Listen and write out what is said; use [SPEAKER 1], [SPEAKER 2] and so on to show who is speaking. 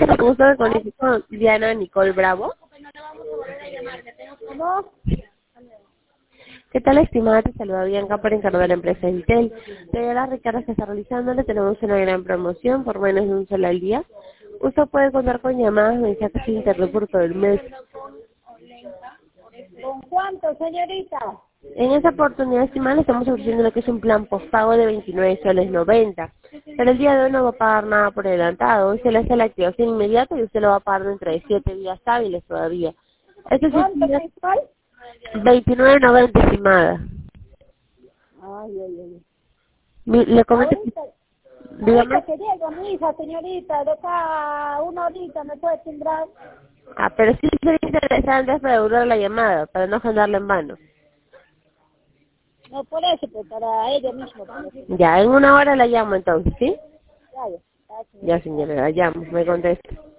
[SPEAKER 1] con gusto de conocer con Diana Nicole Bravo.
[SPEAKER 2] ¿No?
[SPEAKER 1] ¿Qué tal, estimada? Te saluda Bianca por encargo de la empresa Intel. De las recargas que está realizando, le tenemos una gran promoción por menos de un solo al día. Usted puede contar con llamadas, mensajes e internet por todo el mes.
[SPEAKER 2] ¿Con cuánto, señorita?
[SPEAKER 1] En esta oportunidad, estimada, le estamos ofreciendo lo que es un plan postpago de 29 soles 90. Pero el día de hoy no va a pagar nada por adelantado. Hoy se le hace la activación inmediata y usted lo va a pagar dentro de 7 días hábiles todavía. Esto es
[SPEAKER 2] ¿Cuánto mensual?
[SPEAKER 1] 29.90, estimada.
[SPEAKER 2] Ay.
[SPEAKER 1] Le comento que,
[SPEAKER 2] Ahorita
[SPEAKER 1] dígame.
[SPEAKER 2] que llega mi hija, señorita, de acá a una horita me puede timbrar.
[SPEAKER 1] Pero sí sería interesante para devolver la llamada, para no agendarla en vano.
[SPEAKER 2] No por eso, pues para ella misma. Por eso.
[SPEAKER 1] Ya, en una hora la llamo entonces, ¿sí?
[SPEAKER 2] Ya,
[SPEAKER 1] Ya, señora, la llamo, me contesta.